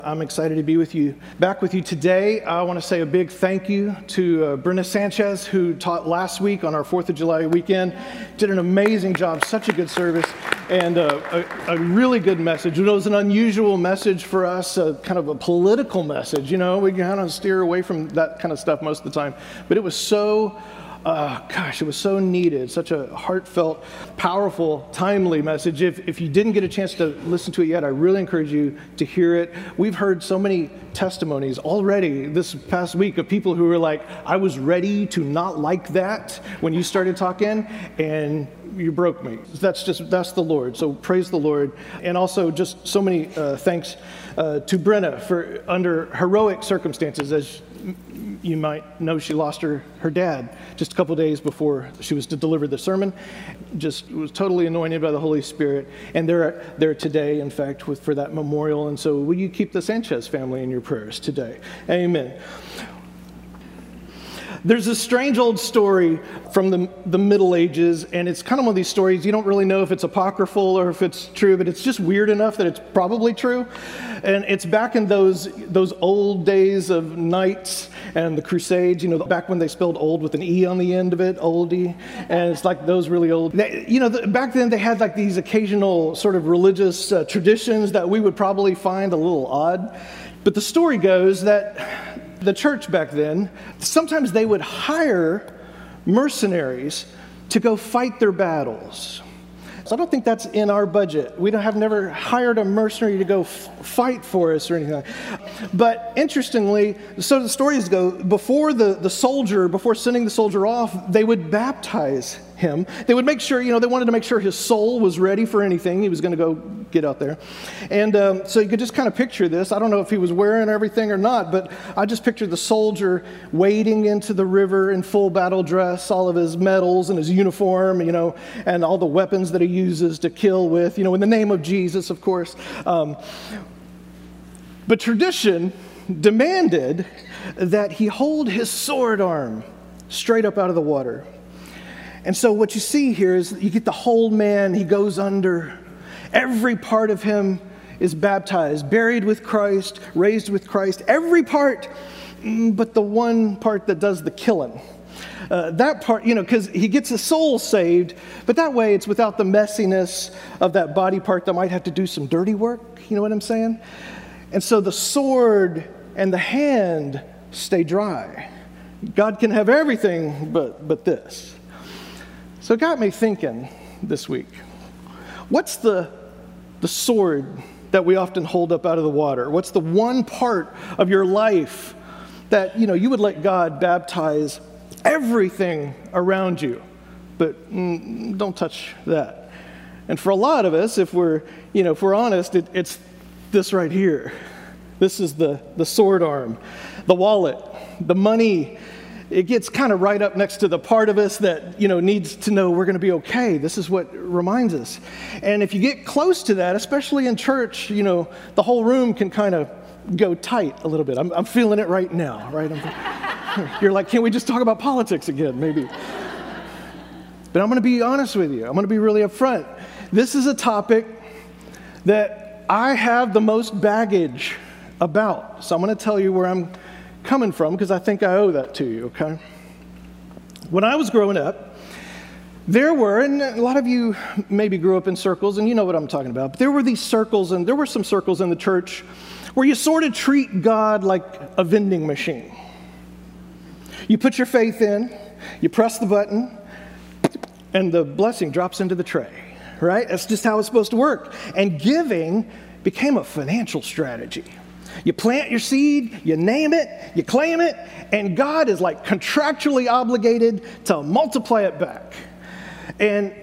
I'm excited to be back with you today. I want to say a big thank you to Brenda Sanchez, who taught last week on our 4th of July weekend. Did an amazing job, such a good service, and a really good message. It was an unusual message for us, kind of a political message. You know, we kind of steer away from that kind of stuff most of the time, but it was so it was so needed, such a heartfelt, powerful, timely message. If you didn't get a chance to listen to it yet, I really encourage you to hear it. We've heard so many testimonies already this past week of people who were like, I was ready to not like that when you started talking, and you broke me. That's the Lord. So praise the Lord. And also just so many thanks to Brenna for under heroic circumstances. As you might know, she lost her dad just a couple days before she was to deliver the sermon. Just was totally anointed by the Holy Spirit. And they're there today, in fact, for that memorial. And so will you keep the Sanchez family in your prayers today? Amen. There's a strange old story from the Middle Ages, and it's kind of one of these stories you don't really know if it's apocryphal or if it's true, but it's just weird enough that it's probably true. And it's back in those old days of knights and the Crusades, back when they spelled old with an E on the end of it, oldie, and it's like those really old. Back then they had like these occasional sort of religious traditions that we would probably find a little odd. But the story goes that the church back then, sometimes they would hire mercenaries to go fight their battles. So I don't think that's in our budget. We have never hired a mercenary to go fight for us or anything. But interestingly, so the stories go, before sending the soldier off, they would baptize him. They would make sure, they wanted to make sure his soul was ready for anything he was going to go get out there. And so you could just kind of picture this. I don't know if he was wearing everything or not, but I just picture the soldier wading into the river in full battle dress, all of his medals and his uniform, and all the weapons that he uses to kill with, in the name of Jesus, of course. But tradition demanded that he hold his sword arm straight up out of the water. And so what you see here is you get the whole man, he goes under. Every part of him is baptized, buried with Christ, raised with Christ. Every part, but the one part that does the killing. That part, because he gets his soul saved, but that way it's without the messiness of that body part that might have to do some dirty work. You know what I'm saying? And so the sword and the hand stay dry. God can have everything but this. So it got me thinking this week, what's the sword that we often hold up out of the water? What's the one part of your life that, you would let God baptize everything around you, but don't touch that? And for a lot of us, if we're honest, it's this right here. This is the sword arm, the wallet, the money. It gets kind of right up next to the part of us that, needs to know we're going to be okay. This is what reminds us. And if you get close to that, especially in church, the whole room can kind of go tight a little bit. I'm feeling it right now, right? You're like, can't we just talk about politics again, maybe? But I'm going to be honest with you. I'm going to be really upfront. This is a topic that I have the most baggage about. So I'm going to tell you where I'm coming from, because I think I owe that to you, okay? When I was growing up, there were, and a lot of you maybe grew up in circles, and you know what I'm talking about, but there were these circles, and there were some circles in the church where you sort of treat God like a vending machine. You put your faith in, you press the button, and the blessing drops into the tray, right? That's just how it's supposed to work. And giving became a financial strategy. You plant your seed, you name it, you claim it, and God is like contractually obligated to multiply it back. And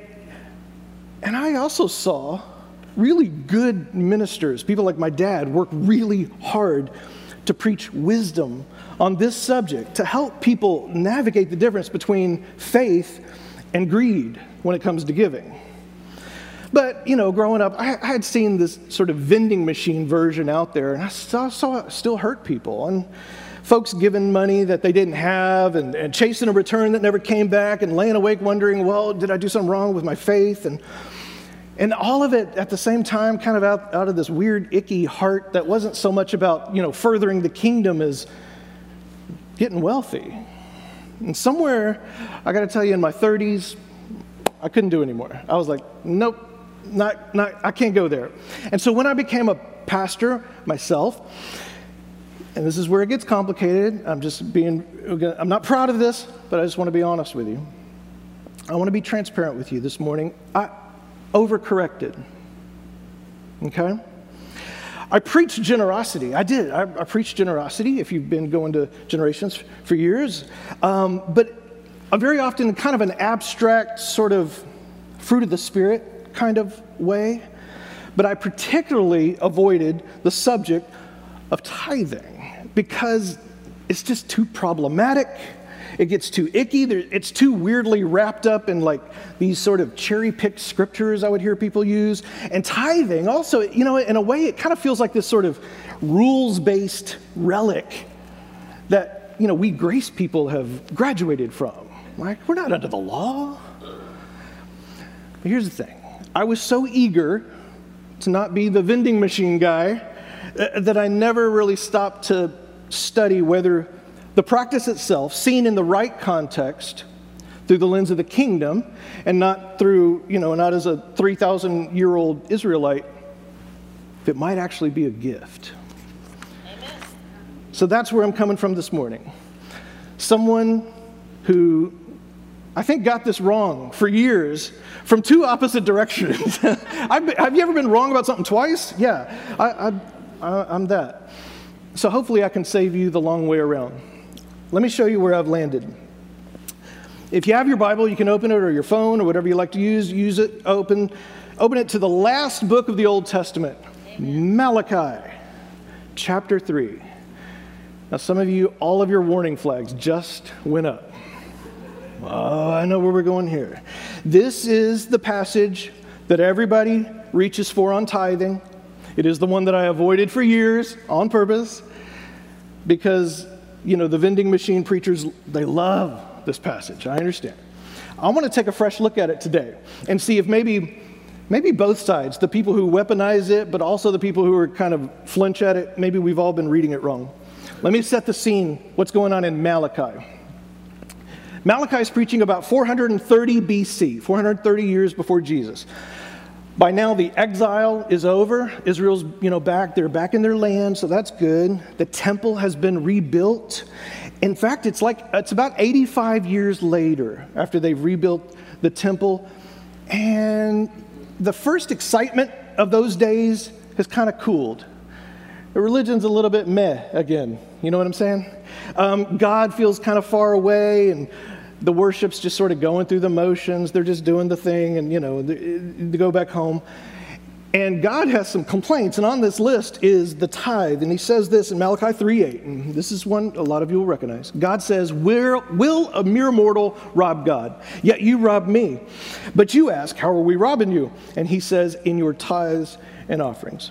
I also saw really good ministers, people like my dad, work really hard to preach wisdom on this subject, to help people navigate the difference between faith and greed when it comes to giving. But, growing up, I had seen this sort of vending machine version out there, and I saw it still hurt people. And folks giving money that they didn't have and chasing a return that never came back and laying awake wondering, well, did I do something wrong with my faith? And And all of it at the same time, kind of out of this weird, icky heart that wasn't so much about, furthering the kingdom as getting wealthy. And somewhere, I got to tell you, in my 30s, I couldn't do anymore. I was like, nope, I can't go there. And so when I became a pastor myself, and this is where it gets complicated, I'm not proud of this, but I just want to be honest with you. I want to be transparent with you this morning. I overcorrected, okay? I preached generosity. I did. I preached generosity, if you've been going to Generations for years. But I'm very often kind of an abstract sort of fruit of the Spirit kind of way. But I particularly avoided the subject of tithing because it's just too problematic. It gets too icky. It's too weirdly wrapped up in like these sort of cherry-picked scriptures I would hear people use. And tithing also, in a way, it kind of feels like this sort of rules-based relic that, we grace people have graduated from. Like, we're not under the law. But here's the thing. I was so eager to not be the vending machine guy that I never really stopped to study whether the practice itself, seen in the right context, through the lens of the kingdom, and not through, not as a 3,000-year-old Israelite, if it might actually be a gift. Amen. So that's where I'm coming from this morning. Someone who I think got this wrong for years from two opposite directions. Have you ever been wrong about something twice? Yeah, I'm that. So hopefully I can save you the long way around. Let me show you where I've landed. If you have your Bible, you can open it, or your phone, or whatever you like to use it. Open it to the last book of the Old Testament, Amen. Malachi, chapter 3. Now, some of you, all of your warning flags just went up. Oh, I know where we're going here. This is the passage that everybody reaches for on tithing. It is the one that I avoided for years on purpose because the vending machine preachers, they love this passage. I understand. I want to take a fresh look at it today and see if maybe both sides, the people who weaponize it, but also the people who are kind of flinch at it, maybe we've all been reading it wrong. Let me set the scene, what's going on in Malachi. Malachi is preaching about 430 BC, 430 years before Jesus. By now, the exile is over. Israel's, back. They're back in their land, so that's good. The temple has been rebuilt. In fact, it's about 85 years later after they've rebuilt the temple. And the first excitement of those days has kind of cooled. The religion's a little bit meh again. You know what I'm saying? God feels kind of far away, and the worship's just sort of going through the motions. They're just doing the thing, and, they go back home. And God has some complaints, and on this list is the tithe. And he says this in Malachi 3:8, and this is one a lot of you will recognize. God says, will a mere mortal rob God? Yet you rob me. But you ask, how are we robbing you? And he says, in your tithes and offerings.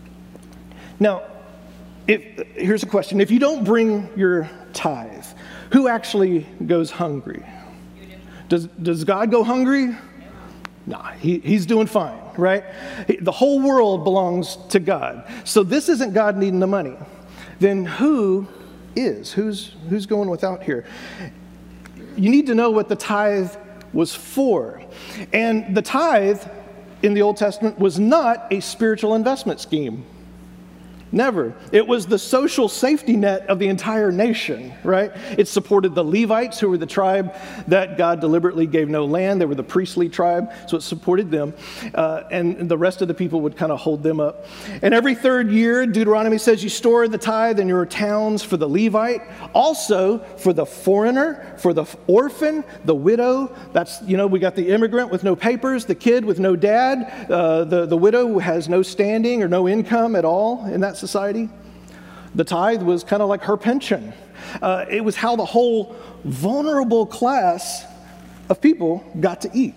Now, here's a question. If you don't bring your tithe, who actually goes hungry? Does God go hungry? Nah, he's doing fine, right? The whole world belongs to God. So this isn't God needing the money. Then who is? Who's going without here? You need to know what the tithe was for. And the tithe in the Old Testament was not a spiritual investment scheme. Never. It was the social safety net of the entire nation, right? It supported the Levites, who were the tribe that God deliberately gave no land. They were the priestly tribe, so it supported them. And the rest of the people would kind of hold them up. And every third year, Deuteronomy says you store the tithe in your towns for the Levite, also for the foreigner, for the orphan, the widow. That's, we got the immigrant with no papers, the kid with no dad, the widow who has no standing or no income at all in that society. The tithe was kind of like her pension. It was how the whole vulnerable class of people got to eat.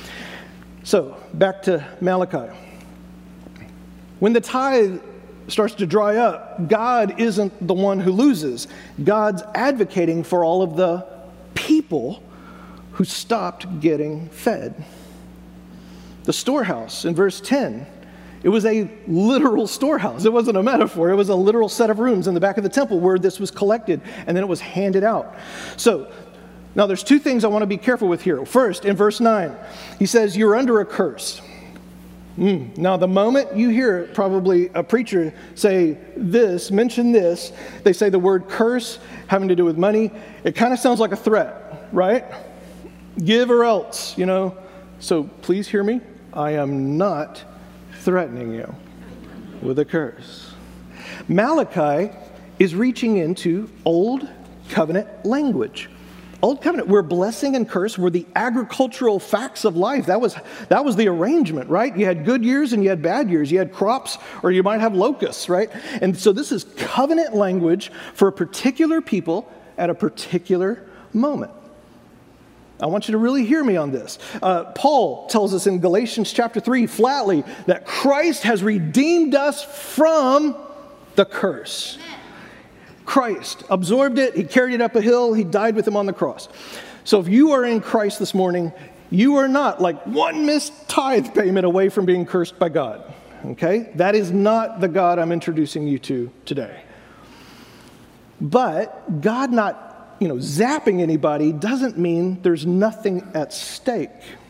So, back to Malachi. When the tithe starts to dry up, God isn't the one who loses. God's advocating for all of the people who stopped getting fed. the storehouse in verse 10. It was a literal storehouse. It wasn't a metaphor. It was a literal set of rooms in the back of the temple where this was collected, and then it was handed out. So now there's two things I want to be careful with here. First, in verse 9, he says, you're under a curse. Now, the moment you hear probably a preacher say this, mention this, they say the word curse having to do with money, it kind of sounds like a threat, right? Give or else, So please hear me. I am not threatening you with a curse. Malachi is reaching into Old Covenant language. Old Covenant, where blessing and curse were the agricultural facts of life. That was the arrangement, right? You had good years and you had bad years. You had crops or you might have locusts, right? And so this is covenant language for a particular people at a particular moment. I want you to really hear me on this. Paul tells us in Galatians chapter 3 flatly that Christ has redeemed us from the curse. Christ absorbed it. He carried it up a hill. He died with him on the cross. So if you are in Christ this morning, you are not like one missed tithe payment away from being cursed by God. Okay? That is not the God I'm introducing you to today. But God not zapping anybody doesn't mean there's nothing at stake.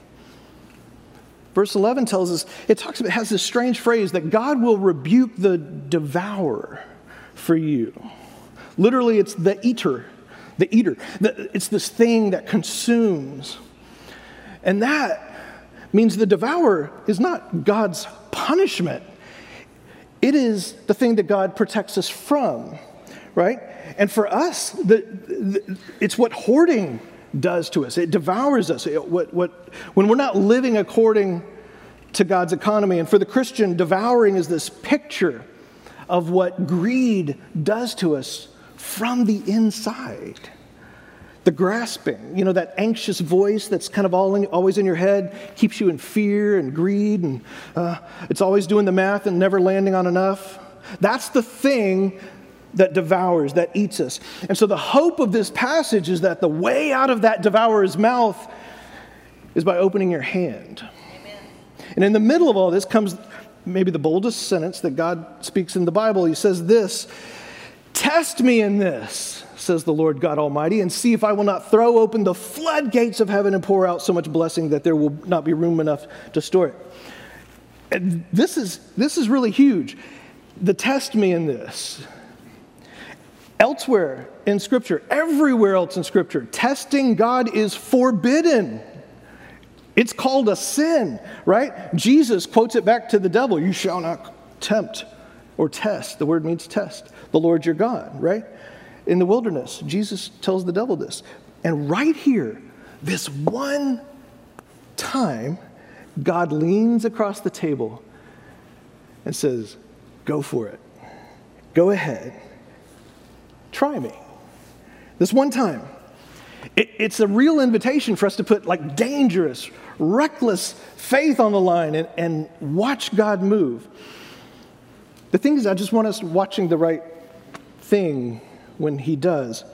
Verse 11 tells us, it has this strange phrase that God will rebuke the devourer for you. Literally, it's the eater. It's this thing that consumes. And that means the devourer is not God's punishment. It is the thing that God protects us from, right? And for us, it's what hoarding does to us. It devours us. When we're not living according to God's economy. And for the Christian, devouring is this picture of what greed does to us from the inside. The grasping, that anxious voice that's kind of always in your head, keeps you in fear and greed, and it's always doing the math and never landing on enough. That's the thing that devours, that eats us. And so the hope of this passage is that the way out of that devourer's mouth is by opening your hand. Amen. And in the middle of all this comes maybe the boldest sentence that God speaks in the Bible. He says this, "Test me in this, says the Lord God Almighty, and see if I will not throw open the floodgates of heaven and pour out so much blessing that there will not be room enough to store it." And this is really huge. The test me in this. Elsewhere in Scripture, everywhere else in Scripture, testing God is forbidden. It's called a sin, right? Jesus quotes it back to the devil. You shall not tempt or test. The word means test. The Lord your God, right? In the wilderness, Jesus tells the devil this. And right here, this one time, God leans across the table and says, go for it. Go ahead. Try me. This one time. It's a real invitation for us to put like dangerous, reckless faith on the line and watch God move. The thing is, I just want us watching the right thing when he does.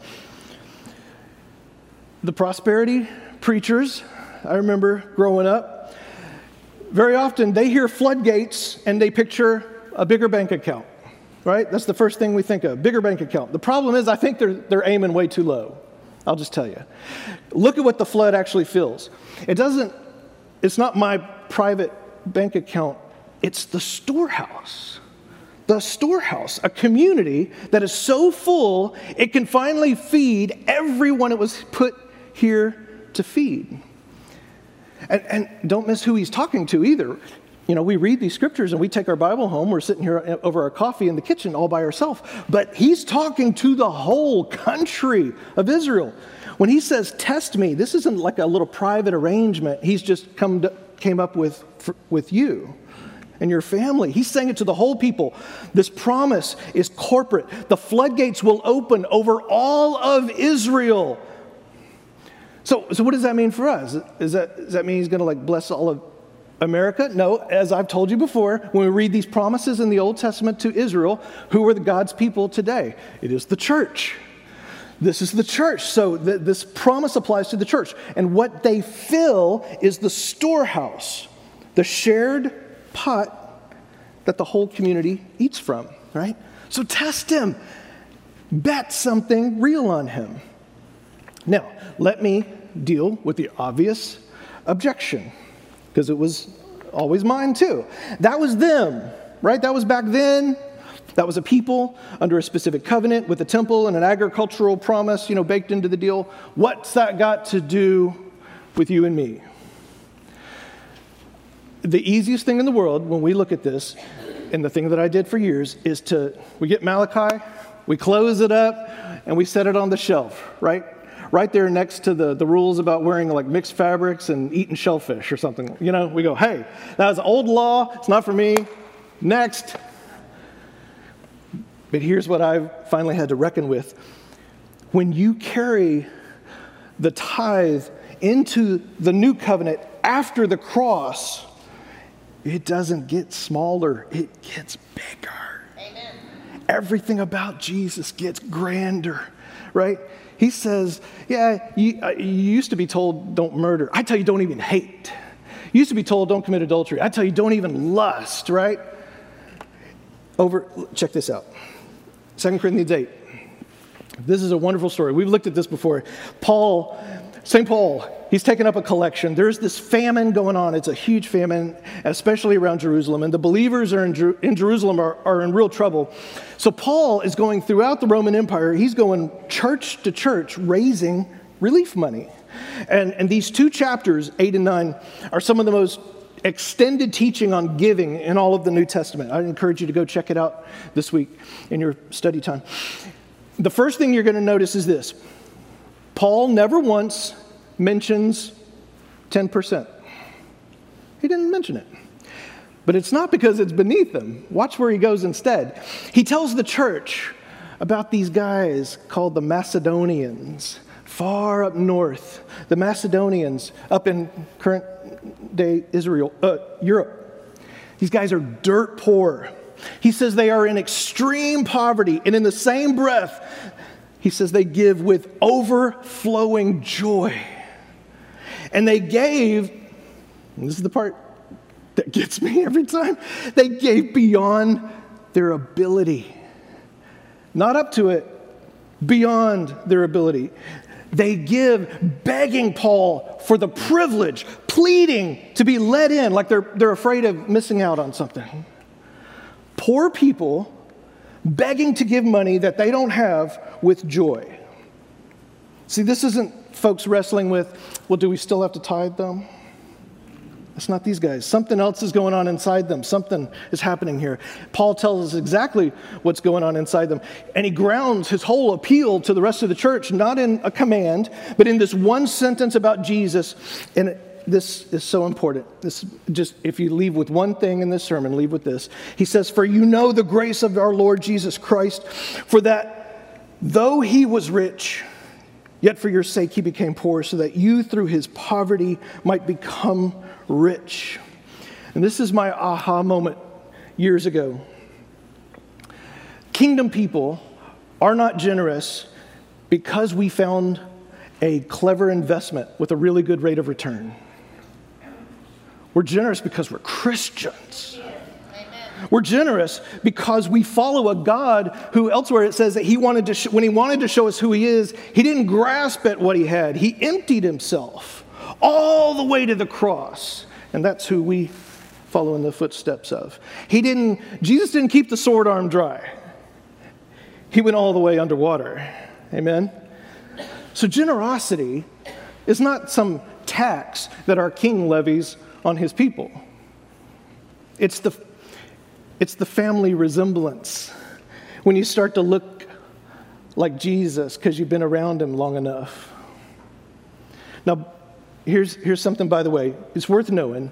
The prosperity preachers, I remember growing up, very often they hear floodgates and they picture a bigger bank account. Right? That's the first thing we think of, bigger bank account. The problem is I think they're aiming way too low. I'll just tell you. Look at what the flood actually fills. It's not my private bank account. It's the storehouse. The storehouse, a community that is so full it can finally feed everyone it was put here to feed. And don't miss who he's talking to either. We read these scriptures and we take our Bible home. We're sitting here over our coffee in the kitchen all by ourselves. But he's talking to the whole country of Israel. When he says, test me, this isn't like a little private arrangement he's just came up with you and your family. He's saying it to the whole people. This promise is corporate. The floodgates will open over all of Israel. So what does that mean for us? Does that mean he's going to bless all of America? No, as I've told you before, when we read these promises in the Old Testament to Israel, who are God's people today? It is the church. This is the church. So this promise applies to the church. And what they fill is the storehouse the shared pot that the whole community eats from, right? So test him. Bet something real on him. Now, let me deal with the obvious objection, because it was always mine too. That was them, right? That was back then. That was a people under a specific covenant with a temple and an agricultural promise, baked into the deal. What's that got to do with you and me? The easiest thing in the world when we look at this, and the thing that I did for years, is we get Malachi, we close it up, and we set it on the shelf, right? Right there next to the rules about wearing like mixed fabrics and eating shellfish or something. We go, hey, that was old law, it's not for me, next. But here's what I finally had to reckon with. When you carry the tithe into the new covenant after the cross, it doesn't get smaller, it gets bigger. Amen. Everything about Jesus gets grander, right? He says, yeah, you used to be told don't murder. I tell you, don't even hate. You used to be told don't commit adultery. I tell you, don't even lust, right? Check this out. 2 Corinthians 8. This is a wonderful story. We've looked at this before. St. Paul, he's taken up a collection. There's this famine going on. It's a huge famine, especially around Jerusalem. And the believers in Jerusalem are in real trouble. So Paul is going throughout the Roman Empire. He's going church to church raising relief money. And these two chapters, 8 and 9, are some of the most extended teaching on giving in all of the New Testament. I'd encourage you to go check it out this week in your study time. The first thing you're going to notice is this. Paul never once mentions 10%. He didn't mention it. But it's not because it's beneath him. Watch where he goes instead. He tells the church about these guys called the Macedonians, far up north. The Macedonians up in current day Europe. These guys are dirt poor. He says they are in extreme poverty, and in the same breath, he says they give with overflowing joy. And they gave, and this is the part that gets me every time, they gave beyond their ability. Not up to it, beyond their ability. They give begging Paul for the privilege, pleading to be let in, like they're afraid of missing out on something. Poor people begging to give money that they don't have with joy. See, this isn't folks wrestling with, well, do we still have to tithe them? It's not these guys. Something else is going on inside them. Something is happening here. Paul tells us exactly what's going on inside them. And he grounds his whole appeal to the rest of the church, not in a command, but in this one sentence about Jesus. And this is so important. If you leave with one thing in this sermon, leave with this. He says, "For you know the grace of our Lord Jesus Christ, for that though he was rich, yet for your sake he became poor, so that you through his poverty might become rich." And this is my aha moment years ago. Kingdom people are not generous because we found a clever investment with a really good rate of return. We're generous because we're Christians. We're generous because we follow a God who elsewhere it says that when he wanted to show us who he is, he didn't grasp at what he had. He emptied himself all the way to the cross. And that's who we follow in the footsteps of. Jesus didn't keep the sword arm dry. He went all the way underwater. Amen? So generosity is not some tax that our king levies on his people. It's the family resemblance. When you start to look like Jesus because you've been around him long enough. Now, here's something, by the way, it's worth knowing.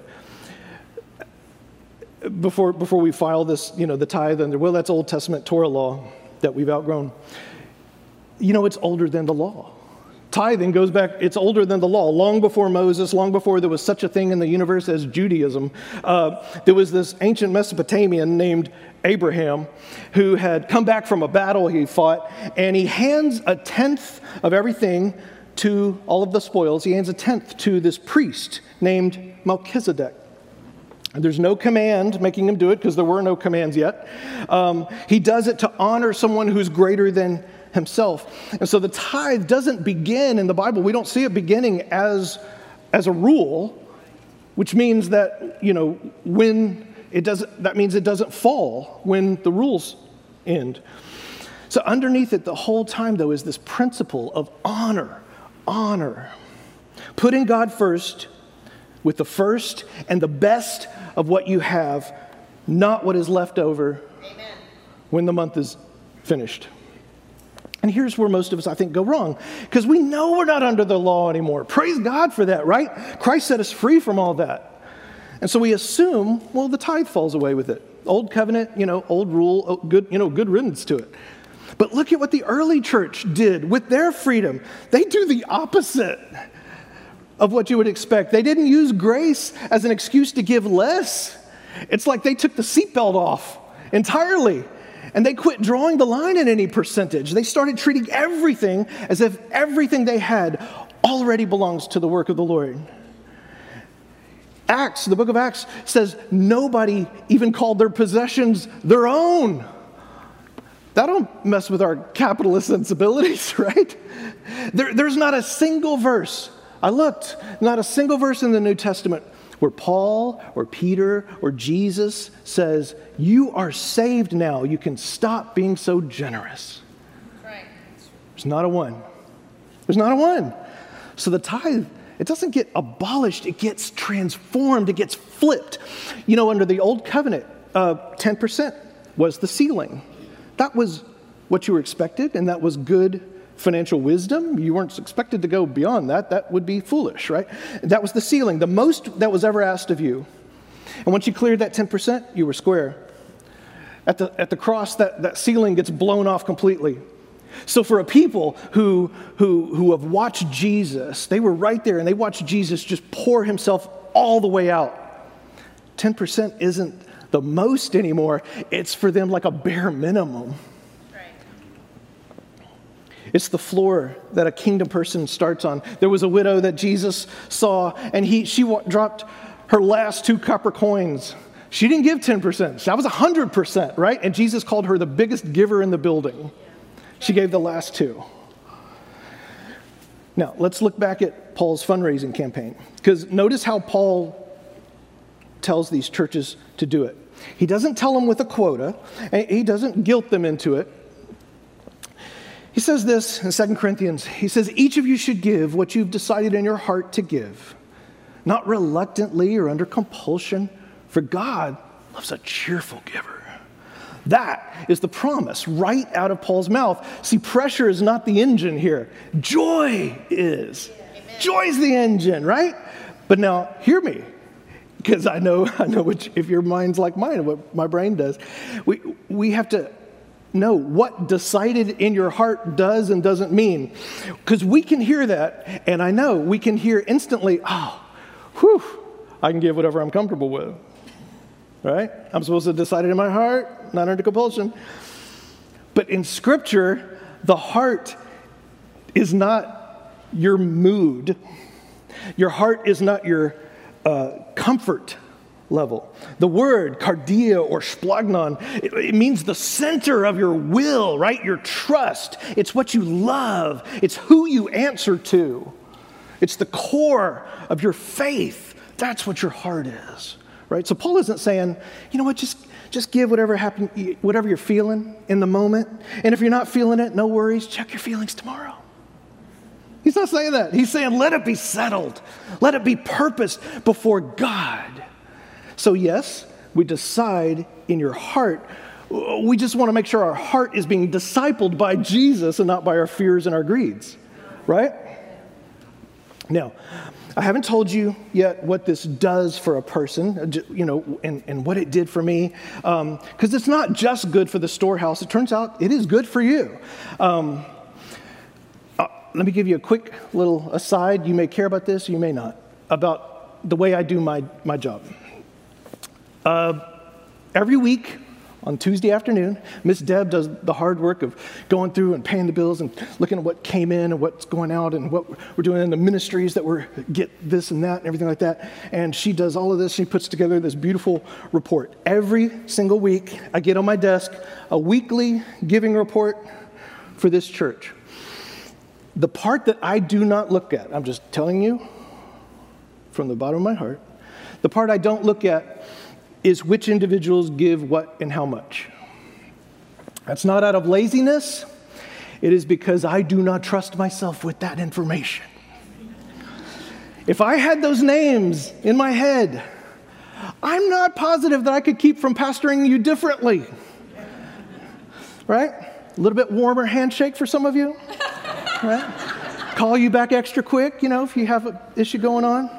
Before we file this, the tithe under, well, that's Old Testament Torah law that we've outgrown. It's older than the law. Tithing goes back, it's older than the law. Long before Moses, long before there was such a thing in the universe as Judaism, there was this ancient Mesopotamian named Abraham who had come back from a battle he fought, and he hands a tenth of everything to all of the spoils. He hands a tenth to this priest named Melchizedek. There's no command making him do it because there were no commands yet. He does it to honor someone who's greater than himself. And so the tithe doesn't begin in the Bible. We don't see it beginning as a rule, which means that, when it doesn't, that means it doesn't fall when the rules end. So underneath it the whole time, though, is this principle of honor. Putting God first with the first and the best of what you have, not what is left over when the month is finished. And here's where most of us, I think, go wrong, because we know we're not under the law anymore. Praise God for that, right? Christ set us free from all that. And so we assume, well, the tithe falls away with it. Old covenant, old rule, good riddance to it. But look at what the early church did with their freedom. They do the opposite of what you would expect. They didn't use grace as an excuse to give less. It's like they took the seatbelt off entirely, and they quit drawing the line at any percentage. They started treating everything as if everything they had already belongs to the work of the Lord. Acts, the book of Acts, says nobody even called their possessions their own. That'll mess with our capitalist sensibilities, right? There's not a single verse. I looked, not a single verse in the New Testament where Paul or Peter or Jesus says, you are saved now. You can stop being so generous. Right. There's not a one. There's not a one. So the tithe, it doesn't get abolished. It gets transformed. It gets flipped. Under the old covenant, 10% was the ceiling. That was what you were expected, and that was good financial wisdom. You weren't expected to go beyond that. That would be foolish, right? That was the ceiling, the most that was ever asked of you. And once you cleared that 10%, you were square. At the cross, that ceiling gets blown off completely. So for a people who have watched Jesus, they were right there, and they watched Jesus just pour himself all the way out. 10% isn't the most anymore. It's for them like a bare minimum. It's the floor that a kingdom person starts on. There was a widow that Jesus saw, and she dropped her last 2 copper coins. She didn't give 10%. That was 100%, right? And Jesus called her the biggest giver in the building. She gave the last 2. Now, let's look back at Paul's fundraising campaign, because notice how Paul tells these churches to do it. He doesn't tell them with a quota, and he doesn't guilt them into it. He says this in 2 Corinthians. He says, each of you should give what you've decided in your heart to give, not reluctantly or under compulsion, for God loves a cheerful giver. That is the promise right out of Paul's mouth. See, pressure is not the engine here. Joy is. Amen. Joy is the engine, right? But now, hear me, because I know if your mind's like mine, what my brain does. We have to know what decided in your heart does and doesn't mean. Because we can hear that, and I know we can hear instantly, I can give whatever I'm comfortable with. Right? I'm supposed to decide it in my heart, not under compulsion. But in Scripture, the heart is not your mood. Your heart is not your comfort level. The word cardia or splagnon, it means the center of your will, right? Your trust. It's what you love. It's who you answer to. It's the core of your faith. That's what your heart is, right? So Paul isn't saying, you know what, just give whatever you're feeling in the moment. And if you're not feeling it, no worries. Check your feelings tomorrow. He's not saying that. He's saying, let it be settled. Let it be purposed before God. So yes, we decide in your heart. We just want to make sure our heart is being discipled by Jesus and not by our fears and our greeds, right? Now, I haven't told you yet what this does for a person, and what it did for me, because it's not just good for the storehouse. It turns out it is good for you. Let me give you a quick little aside. You may care about this, you may not, about the way I do my job. Every week on Tuesday afternoon. Miss Deb does the hard work of going through and paying the bills and looking at what came in and what's going out and what we're doing in the ministries that we're get this and that and everything like that. And she does all of this. She puts together this beautiful report. Every single week, I get on my desk a weekly giving report for this church. The part that I do not look at, I'm just telling you from the bottom of my heart, the part I don't look at is which individuals give what and how much. That's not out of laziness. It is because I do not trust myself with that information. If I had those names in my head, I'm not positive that I could keep from pastoring you differently. Right? A little bit warmer handshake for some of you. Right? Call you back extra quick, if you have an issue going on.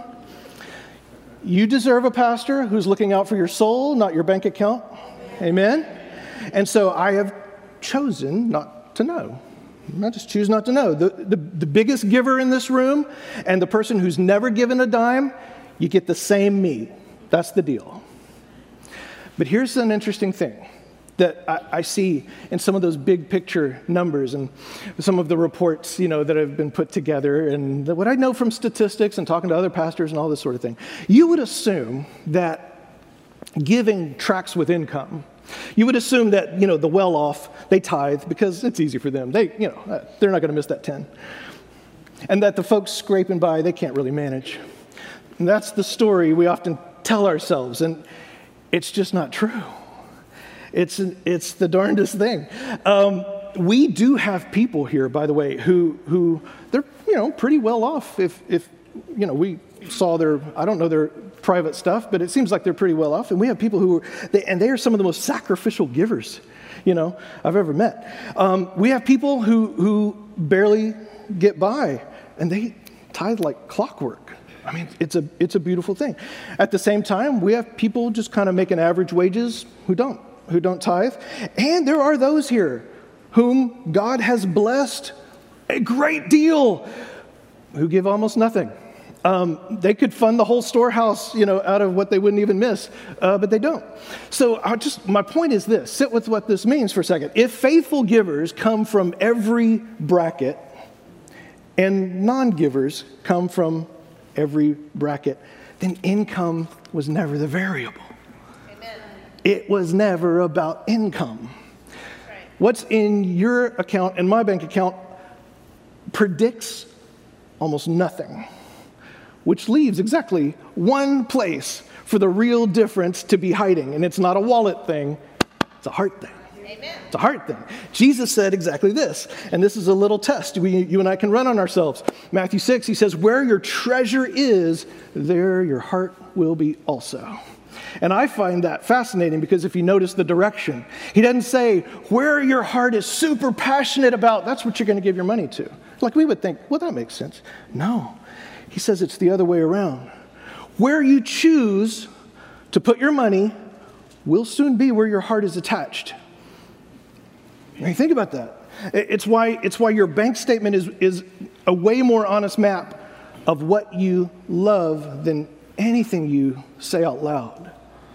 You deserve a pastor who's looking out for your soul, not your bank account. Amen? And so I have chosen not to know. I just choose not to know. The biggest giver in this room and the person who's never given a dime, you get the same me. That's the deal. But here's an interesting thing that I see in some of those big picture numbers and some of the reports, that have been put together and what I know from statistics and talking to other pastors and all this sort of thing. You would assume that giving tracks with income. You would assume that, the well-off, they tithe because it's easy for them. They're not going to miss that 10. And that the folks scraping by, they can't really manage. And that's the story we often tell ourselves, and it's just not true. It's the darndest thing. We do have people here, by the way, who they're pretty well off. If we saw I don't know their private stuff, but it seems like they're pretty well off. And we have people they are some of the most sacrificial givers, I've ever met. We have people who barely get by, and they tithe like clockwork. I mean, it's a beautiful thing. At the same time, we have people just kind of making average wages who don't tithe. And there are those here whom God has blessed a great deal who give almost nothing. They could fund the whole storehouse, out of what they wouldn't even miss, but they don't. So my point is this, sit with what this means for a second. If faithful givers come from every bracket and non-givers come from every bracket, then income was never the variable. It was never about income. Right. What's in your account and my bank account predicts almost nothing, which leaves exactly one place for the real difference to be hiding. And it's not a wallet thing, it's a heart thing. Amen. It's a heart thing. Jesus said exactly this, and this is a little test you and I can run on ourselves. Matthew 6, he says, where your treasure is, there your heart will be also. And I find that fascinating because if you notice the direction, he doesn't say where your heart is super passionate about, that's what you're going to give your money to. Like we would think, well, that makes sense. No, he says it's the other way around. Where you choose to put your money will soon be where your heart is attached. I mean, think about that. It's why your bank statement is a way more honest map of what you love than anything you say out loud.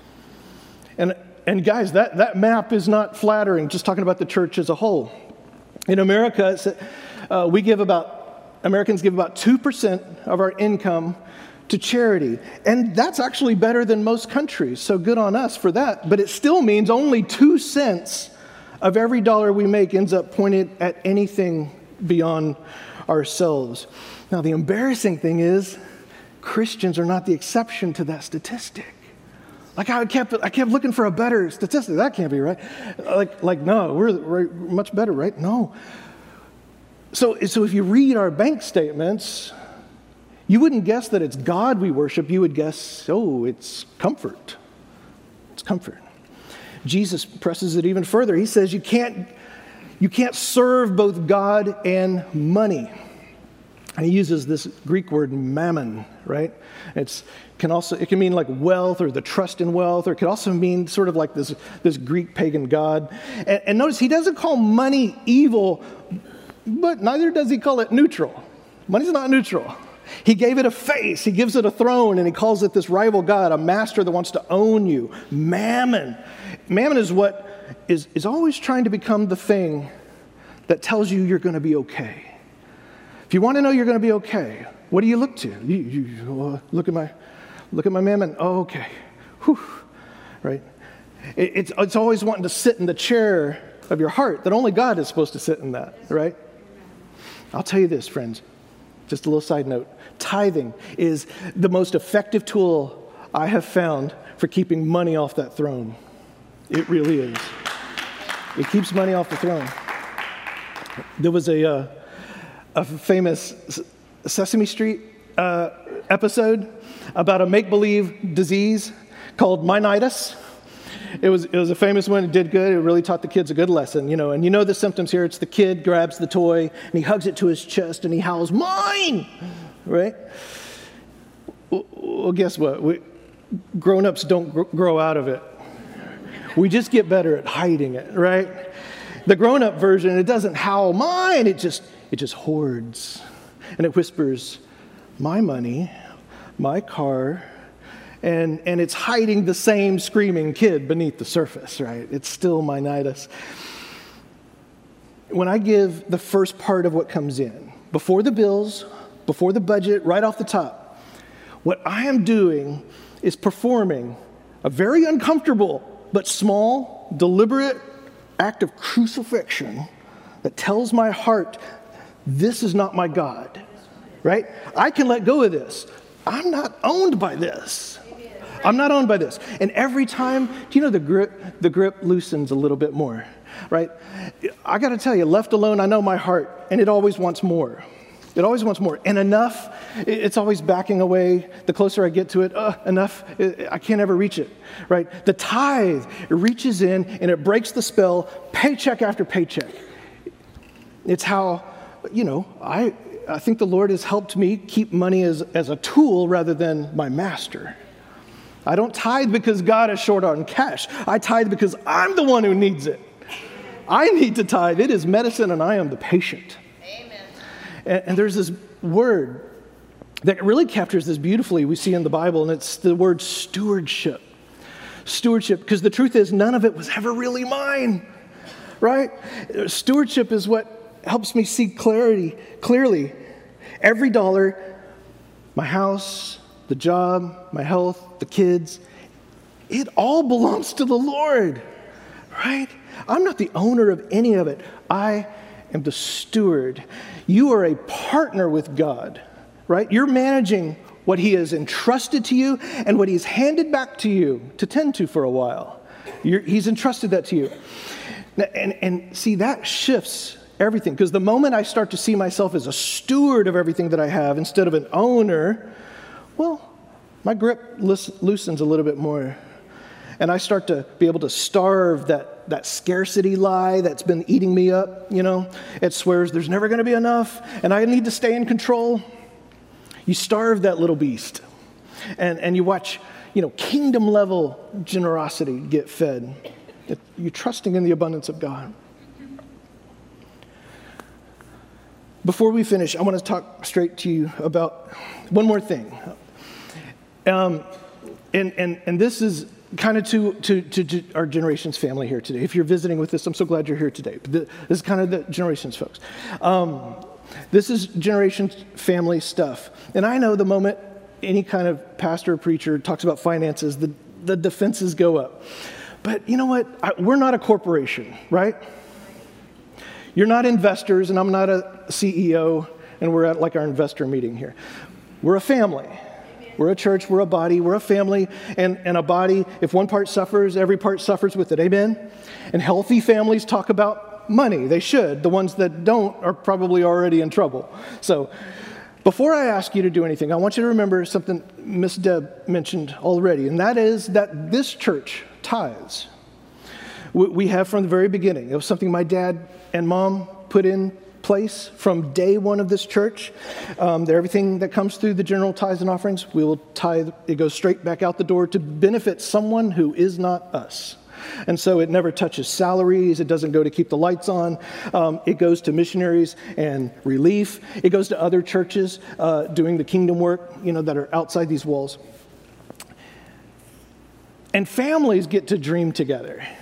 And guys, that map is not flattering, just talking about the church as a whole. In America, Americans give about 2% of our income to charity. And that's actually better than most countries, so good on us for that. But it still means only 2 cents of every dollar we make ends up pointed at anything beyond ourselves. Now, the embarrassing thing is, Christians are not the exception to that statistic. Like I kept looking for a better statistic. That can't be right. No, we're much better, right? No. So if you read our bank statements, you wouldn't guess that it's God we worship. You would guess, it's comfort. It's comfort. Jesus presses it even further. He says you can't serve both God and money. And he uses this Greek word mammon, right? It can mean like wealth or the trust in wealth, or it could also mean sort of like this Greek pagan god. And notice he doesn't call money evil, but neither does he call it neutral. Money's not neutral. He gave it a face, he gives it a throne, and he calls it this rival god, a master that wants to own you. Mammon. Mammon is what is always trying to become the thing that tells you you're going to be okay. If you want to know you're going to be okay, what do you look to? You look at my mammon. Oh, okay. Whew. Right? It's always wanting to sit in the chair of your heart that only God is supposed to sit in that, right? I'll tell you this, friends, just a little side note. Tithing is the most effective tool I have found for keeping money off that throne. It really is. It keeps money off the throne. There was a famous Sesame Street episode about a make-believe disease called minitis. It was a famous one. It did good. It really taught the kids a good lesson, you know. And you know the symptoms here. It's the kid grabs the toy and he hugs it to his chest and he howls, "Mine!" Right? Well, guess what? Grown-ups don't grow out of it. We just get better at hiding it, right? The grown-up version, it doesn't howl, "Mine!" It just hoards. And it whispers, "My money, my car." And it's hiding the same screaming kid beneath the surface, right? It's still minitis. When I give the first part of what comes in, before the bills, before the budget, right off the top, what I am doing is performing a very uncomfortable but small, deliberate act of crucifixion that tells my heart, this is not my God, right? I can let go of this. I'm not owned by this. I'm not owned by this. And every time, do you know the grip loosens a little bit more, right? I got to tell you, left alone, I know my heart, and it always wants more. It always wants more. And enough, it's always backing away. The closer I get to it, enough, I can't ever reach it, right? The tithe, it reaches in and it breaks the spell, paycheck after paycheck. It's how, you know, I think the Lord has helped me keep money as a tool rather than my master. I don't tithe because God is short on cash. I tithe because I'm the one who needs it. I need to tithe. It is medicine and I am the patient. Amen. And there's this word that really captures this beautifully we see in the Bible, and it's the word stewardship. Stewardship, because the truth is none of it was ever really mine, right? Stewardship is what helps me see clearly. Every dollar, my house, the job, my health, the kids, it all belongs to the Lord, right? I'm not the owner of any of it. I am the steward. You are a partner with God, right? You're managing what He has entrusted to you and what He's handed back to you to tend to for a while. He's entrusted that to you. And see, that shifts everything, because the moment I start to see myself as a steward of everything that I have instead of an owner, well, my grip loosens a little bit more. And I start to be able to starve that scarcity lie that's been eating me up, you know. It swears there's never going to be enough, and I need to stay in control. You starve that little beast. And you watch, you know, kingdom-level generosity get fed. You're trusting in the abundance of God. Before we finish, I want to talk straight to you about one more thing. And this is kind of to our Generations family here today. If you're visiting with us, I'm so glad you're here today. This is kind of the Generations folks. This is Generations family stuff. And I know the moment any kind of pastor or preacher talks about finances, the defenses go up. But you know what? We're not a corporation, right? You're not investors, and I'm not a CEO, and we're at like our investor meeting here. We're a family. We're a church, we're a body, we're a family, and a body, if one part suffers, every part suffers with it, amen? And healthy families talk about money, they should. The ones that don't are probably already in trouble. So, before I ask you to do anything, I want you to remember something Miss Deb mentioned already, and that is that this church tithes. We have from the very beginning. It was something my dad and mom put in place from day one of this church. Everything that comes through the general tithes and offerings, we will tithe. It goes straight back out the door to benefit someone who is not us. And so it never touches salaries. It doesn't go to keep the lights on. It goes to missionaries and relief. It goes to other churches doing the kingdom work, you know, that are outside these walls. And families get to dream together.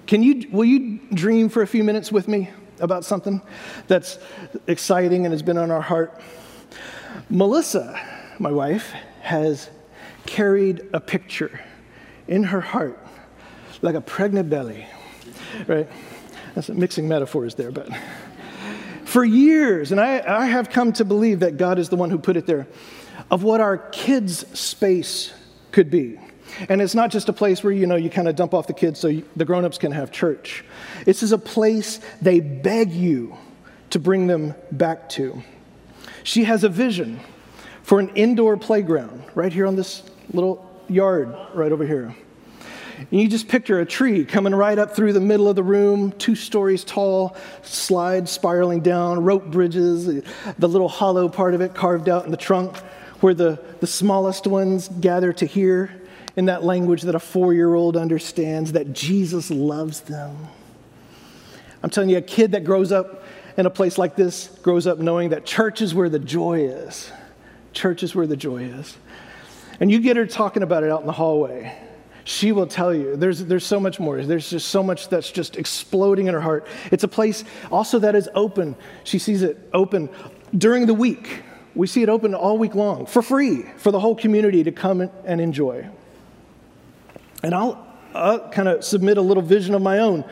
will you dream for a few minutes with me about something that's exciting and has been on our heart? Melissa, my wife, has carried a picture in her heart like a pregnant belly, right? That's mixing metaphors there, but for years, and I have come to believe that God is the one who put it there, of what our kids' space could be. And it's not just a place where, you kind of dump off the kids so the grown-ups can have church. This is a place they beg you to bring them back to. She has a vision for an indoor playground right here on this little yard right over here. And you just picture a tree coming right up through the middle of the room, 2 stories tall, slides spiraling down, rope bridges, the little hollow part of it carved out in the trunk where the smallest ones gather to hear in that language that a 4-year-old understands, that Jesus loves them. I'm telling you, a kid that grows up in a place like this grows up knowing that church is where the joy is. Church is where the joy is. And you get her talking about it out in the hallway. She will tell you, there's so much more. There's just so much that's just exploding in her heart. It's a place also that is open. She sees it open during the week. We see it open all week long for free for the whole community to come and enjoy. And I'll kind of submit a little vision of my own.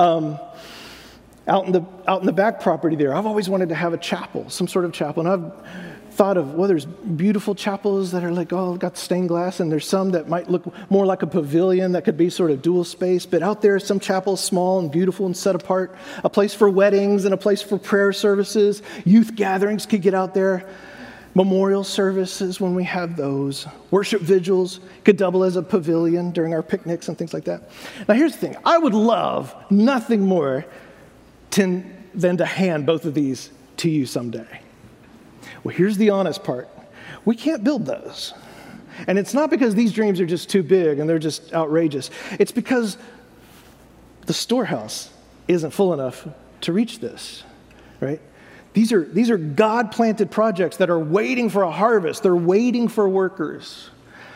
Out in the back property there, I've always wanted to have a chapel, some sort of chapel. And I've thought of, there's beautiful chapels that are like, got stained glass, and there's some that might look more like a pavilion that could be sort of dual space. But out there, some chapels small and beautiful and set apart, a place for weddings and a place for prayer services. Youth gatherings could get out there. Memorial services when we have those. Worship vigils could double as a pavilion during our picnics and things like that. Now here's the thing. I would love nothing more than to hand both of these to you someday. Well, here's the honest part. We can't build those. And it's not because these dreams are just too big and they're just outrageous. It's because the storehouse isn't full enough to reach this, right? These are God-planted projects that are waiting for a harvest. They're waiting for workers.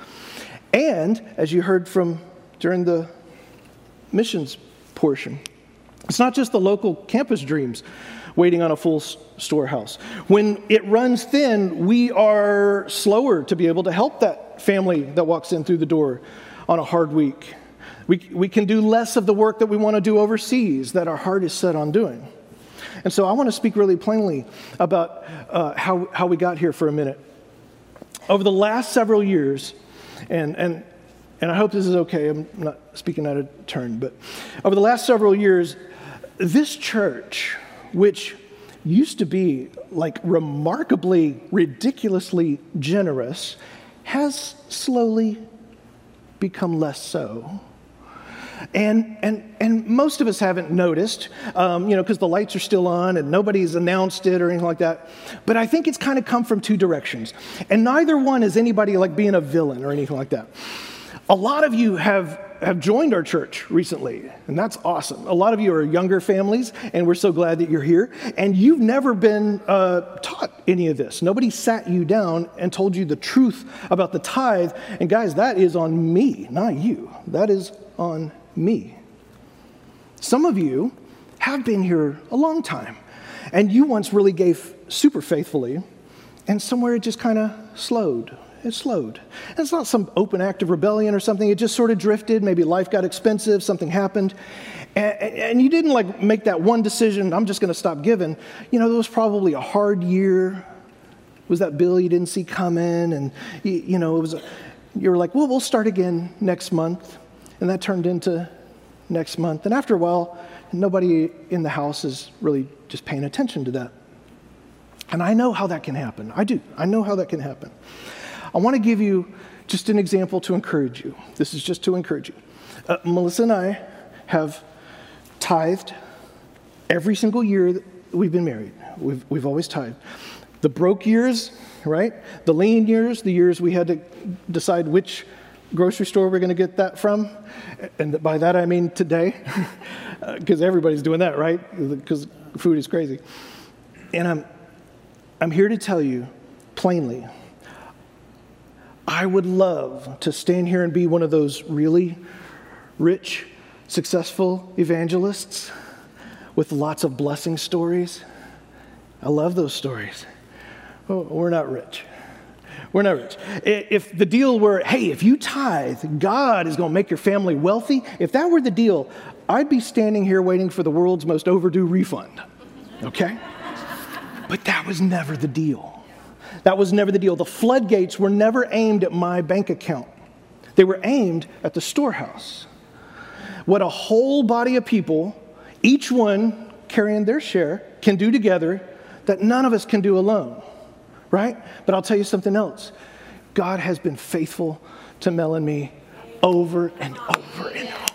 And, as you heard from during the missions portion, it's not just the local campus dreams waiting on a full storehouse. When it runs thin, we are slower to be able to help that family that walks in through the door on a hard week. We can do less of the work that we want to do overseas that our heart is set on doing. And so I want to speak really plainly about how we got here for a minute. Over the last several years, and I hope this is okay, I'm not speaking out of turn, but over the last several years, this church, which used to be like remarkably, ridiculously generous, has slowly become less so. And most of us haven't noticed, because the lights are still on and nobody's announced it or anything like that. But I think it's kind of come from 2 directions. And neither one is anybody like being a villain or anything like that. A lot of you have joined our church recently, and that's awesome. A lot of you are younger families, and we're so glad that you're here. And you've never been taught any of this. Nobody sat you down and told you the truth about the tithe. And guys, that is on me, not you. That is on me. Some of you have been here a long time, and you once really gave super faithfully, and somewhere it just kind of slowed. It slowed. And it's not some open act of rebellion or something. It just sort of drifted. Maybe life got expensive, something happened, and you didn't like make that one decision, I'm just going to stop giving. There was probably a hard year. It was that bill you didn't see coming, and you were like, well, we'll start again next month. And that turned into next month. And after a while, nobody in the house is really just paying attention to that. And I know how that can happen. I do. I know how that can happen. I want to give you just an example to encourage you. This is just to encourage you. Melissa and I have tithed every single year that we've been married. We've always tithed. The broke years, right? The lean years, the years we had to decide which grocery store we're going to get that from. And by that I mean today, because everybody's doing that, right? Because food is crazy. And I'm here to tell you plainly, I would love to stand here and be one of those really rich successful evangelists with lots of blessing stories. I love those stories. Oh, we're not rich. We're not rich. If the deal were, hey, if you tithe, God is going to make your family wealthy, if that were the deal, I'd be standing here waiting for the world's most overdue refund, okay? But that was never the deal. That was never the deal. The floodgates were never aimed at my bank account. They were aimed at the storehouse. What a whole body of people, each one carrying their share, can do together that none of us can do alone, right? But I'll tell you something else. God has been faithful to Mel and me over and over and over.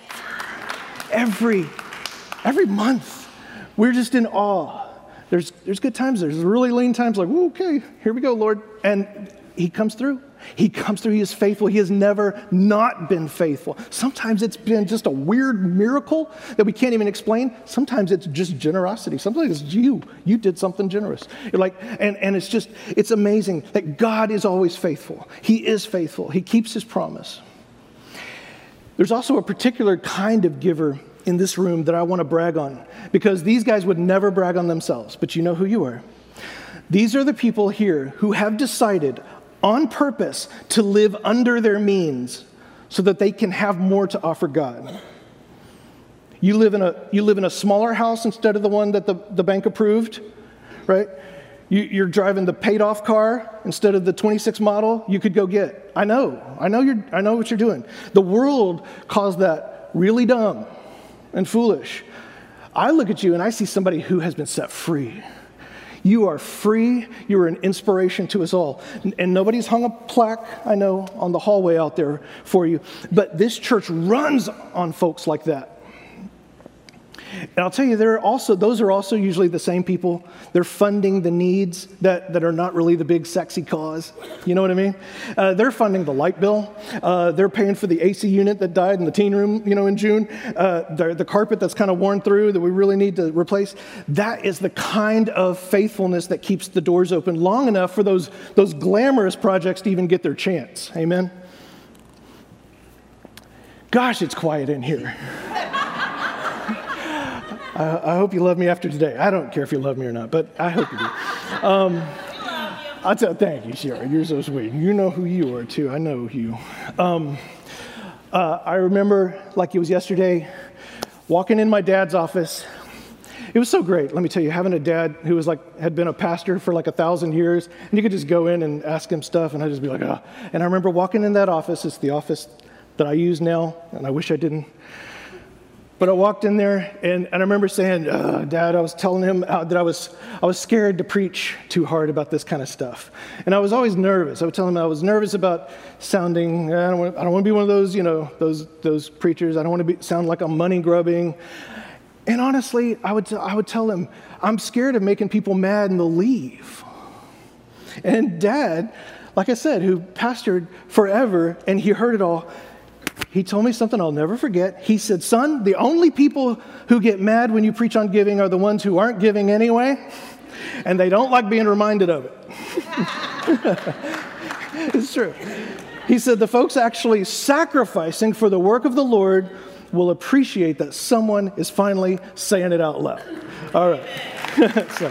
Every month, we're just in awe. There's good times. There's really lean times like, okay, here we go, Lord. And he comes through. He comes through. He is faithful. He has never not been faithful. Sometimes it's been just a weird miracle that we can't even explain. Sometimes it's just generosity. Sometimes it's you. You did something generous. You're like, and it's amazing that God is always faithful. He is faithful. He keeps his promise. There's also a particular kind of giver in this room that I want to brag on, because these guys would never brag on themselves, but you know who you are. These are the people here who have decided on purpose to live under their means so that they can have more to offer God. You live in a smaller house instead of the one that the bank approved, right? You're driving the paid-off car instead of the 26 model you could go get. I know what you're doing. The world calls that really dumb and foolish. I look at you and I see somebody who has been set free. You are free. You are an inspiration to us all. And nobody's hung a plaque, I know, on the hallway out there for you. But this church runs on folks like that. And I'll tell you, those are also usually the same people. They're funding the needs that are not really the big sexy cause. You know what I mean? They're funding the light bill. They're paying for the AC unit that died in the teen room, in June. The carpet that's kind of worn through that we really need to replace. That is the kind of faithfulness that keeps the doors open long enough for those glamorous projects to even get their chance. Amen? Gosh, it's quiet in here. I hope you love me after today. I don't care if you love me or not, but I hope you do. Thank you, Sharon. You're so sweet. You know who you are, too. I know you. I remember, like it was yesterday, walking in my dad's office. It was so great, let me tell you, having a dad who had been a pastor for 1,000 years, and you could just go in and ask him stuff, and I'd just be like, oh. And I remember walking in that office. It's the office that I use now, and I wish I didn't. But I walked in there, and I remember saying, Dad, I was telling him that I was scared to preach too hard about this kind of stuff. And I was always nervous. I would tell him I was nervous about sounding, I don't want to be one of those, those preachers. I don't want to sound like I'm money grubbing. And honestly, I would tell him, I'm scared of making people mad and they'll leave. And Dad, like I said, who pastored forever, and he heard it all, he told me something I'll never forget. He said, son, the only people who get mad when you preach on giving are the ones who aren't giving anyway, and they don't like being reminded of it. It's true. He said, the folks actually sacrificing for the work of the Lord will appreciate that someone is finally saying it out loud. All right. So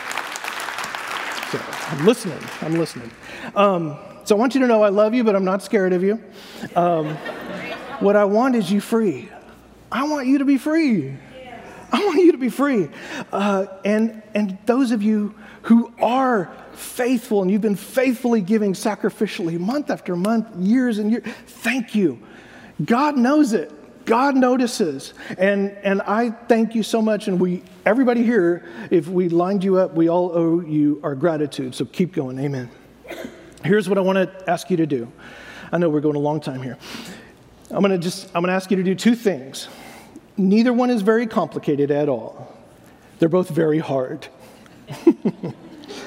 I'm listening. So I want you to know I love you, but I'm not scared of you. What I want is you free. I want you to be free. I want you to be free. And those of you who are faithful and you've been faithfully giving sacrificially month after month, years and years, thank you. God knows it. God notices. And I thank you so much. And everybody here, if we lined you up, we all owe you our gratitude. So keep going. Amen. Here's what I want to ask you to do. I know we're going a long time here. I'm going to ask you to do two things. Neither one is very complicated at all. They're both very hard.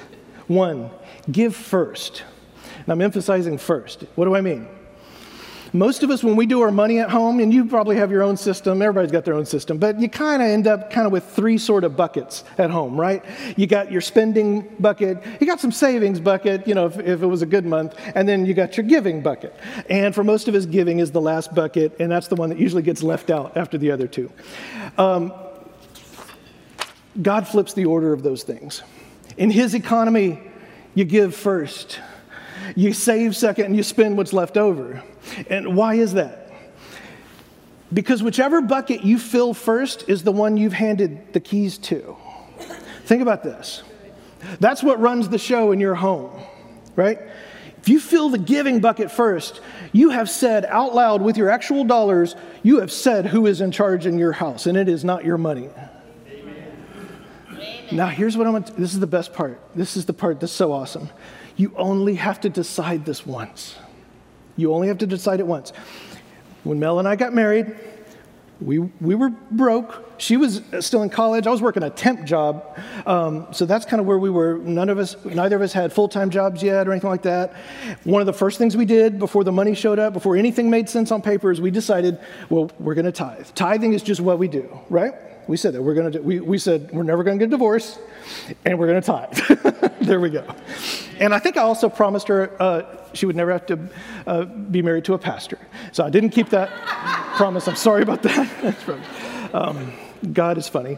One, give first. And I'm emphasizing first. What do I mean? Most of us, when we do our money at home, and you probably have your own system, everybody's got their own system, but you kind of end up with three sort of buckets at home, right? You got your spending bucket, you got some savings bucket, if it was a good month, and then you got your giving bucket. And for most of us, giving is the last bucket, and that's the one that usually gets left out after the other two. God flips the order of those things. In his economy, you give first, you save second, and you spend what's left over. And why is that? Because whichever bucket you fill first is the one you've handed the keys to. Think about this. That's what runs the show in your home, right? If you fill the giving bucket first, you have said out loud with your actual dollars, you have said who is in charge in your house, and it is not your money. Now, here's what this is the best part. This is the part that's so awesome. You only have to decide this once. You only have to decide it once. When Mel and I got married, we were broke. She was still in college. I was working a temp job. So that's kind of where we were. Neither of us had full-time jobs yet or anything like that. One of the first things we did before the money showed up, before anything made sense on paper, is we decided, well, we're going to tithe. Tithing is just what we do, right? We said that we're going to do. We said we're never going to get a divorce, and we're going to tithe. There we go. And I think I also promised her she would never have to be married to a pastor. So I didn't keep that promise. I'm sorry about that. God is funny.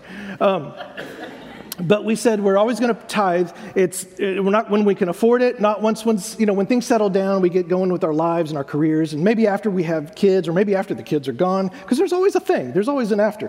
But we said we're always going to tithe. We're not when we can afford it, not once when things settle down, we get going with our lives and our careers, and maybe after we have kids, or maybe after the kids are gone, because there's always a thing. There's always an after.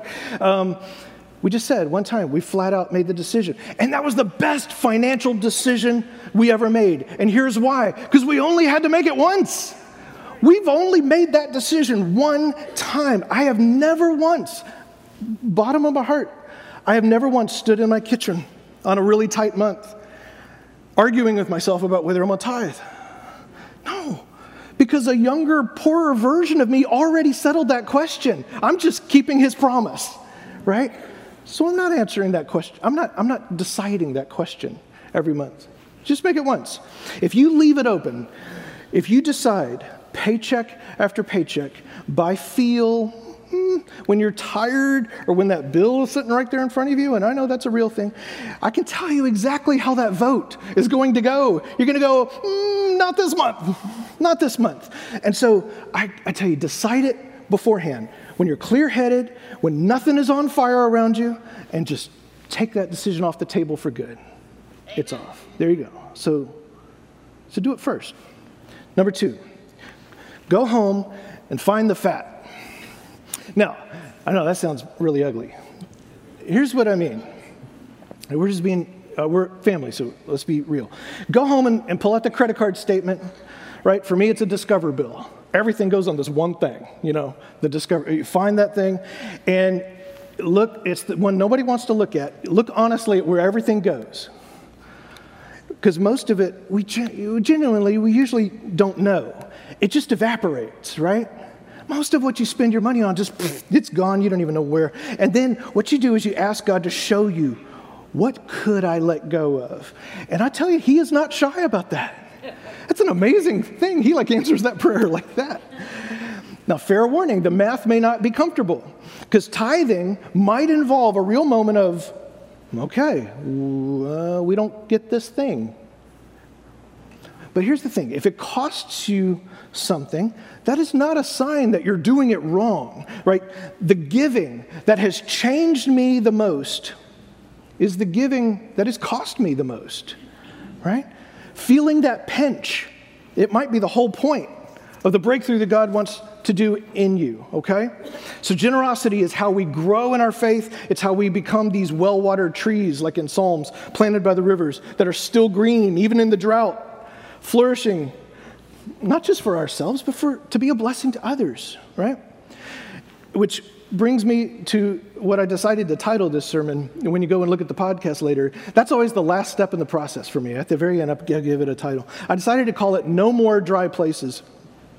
We just said one time, we flat out made the decision. And that was the best financial decision we ever made. And here's why. Because we only had to make it once. We've only made that decision one time. I have never once, bottom of my heart, I have never once stood in my kitchen on a really tight month arguing with myself about whether I'm going to tithe. No, because a younger, poorer version of me already settled that question. I'm just keeping his promise, right? So I'm not answering that question. I'm not deciding that question every month. Just make it once. If you leave it open, if you decide paycheck after paycheck by feel, when you're tired or when that bill is sitting right there in front of you, and I know that's a real thing, I can tell you exactly how that vote is going to go. You're going to go, not this month, not this month. And so I tell you, decide it beforehand. When you're clear-headed, when nothing is on fire around you, and just take that decision off the table for good. Amen. It's off. There you go. So do it first. Number 2, go home and find the fat. Now, I know that sounds really ugly. Here's what I mean. We're family, so let's be real. Go home and pull out the credit card statement, right? For me, it's a Discover bill. Everything goes on this one thing, the Discover. You find that thing, and look, it's the one nobody wants to look at. Look honestly at where everything goes. Because most of it, we usually don't know. It just evaporates, right? Most of what you spend your money on, it's gone. You don't even know where. And then what you do is you ask God to show you, what could I let go of? And I tell you, he is not shy about that. That's an amazing thing. He answers that prayer like that. Now, fair warning, the math may not be comfortable, because tithing might involve a real moment of, okay, we don't get this thing. But here's the thing. If it costs you something, that is not a sign that you're doing it wrong, right? The giving that has changed me the most is the giving that has cost me the most, right? Feeling that pinch, it might be the whole point of the breakthrough that God wants to do in you, okay? So generosity is how we grow in our faith. It's how we become these well-watered trees, like in Psalms, planted by the rivers, that are still green, even in the drought, flourishing, not just for ourselves, but to be a blessing to others, right? Which brings me to what I decided to title this sermon. When you go and look at the podcast later, that's always the last step in the process for me. At the very end, I'll give it a title. I decided to call it No More Dry Places.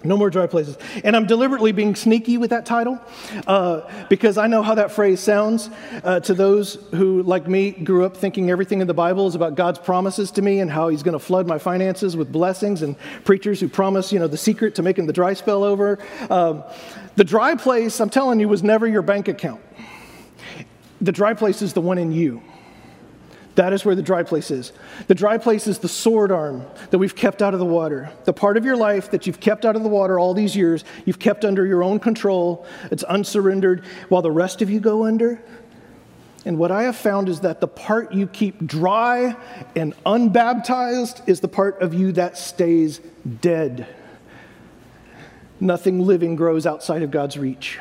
No more dry places. And I'm deliberately being sneaky with that title because I know how that phrase sounds to those who, like me, grew up thinking everything in the Bible is about God's promises to me and how he's going to flood my finances with blessings, and preachers who promise, the secret to making the dry spell over. The dry place, I'm telling you, was never your bank account. The dry place is the one in you. That is where the dry place is. The dry place is the sword arm that we've kept out of the water. The part of your life that you've kept out of the water all these years, you've kept under your own control. It's unsurrendered while the rest of you go under. And what I have found is that the part you keep dry and unbaptized is the part of you that stays dead. Nothing living grows outside of God's reach.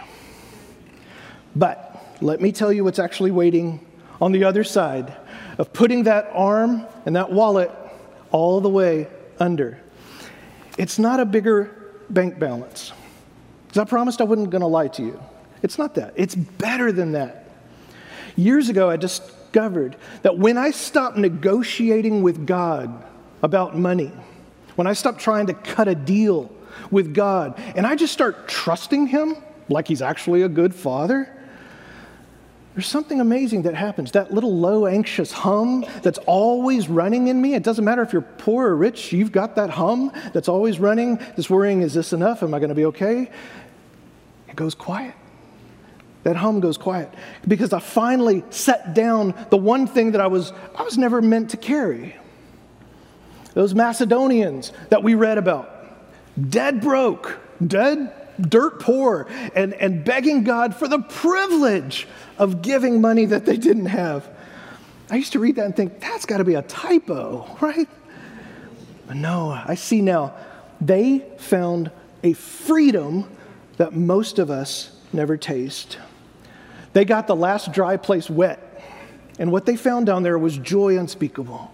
But let me tell you what's actually waiting on the other side of putting that arm and that wallet all the way under. It's not a bigger bank balance. Because I promised I wasn't going to lie to you. It's not that. It's better than that. Years ago, I discovered that when I stopped negotiating with God about money, when I stopped trying to cut a deal with God, and I just start trusting him like he's actually a good father, there's something amazing that happens. That little low, anxious hum that's always running in me. It doesn't matter if you're poor or rich, you've got that hum that's always running, this worrying, is this enough? Am I going to be okay? It goes quiet. That hum goes quiet because I finally set down the one thing that I was never meant to carry. Those Macedonians that we read about, dead broke, dead dirt poor, and begging God for the privilege of giving money that they didn't have. I used to read that and think, that's got to be a typo, right? But no, I see now, they found a freedom that most of us never taste. They got the last dry place wet, and what they found down there was joy unspeakable.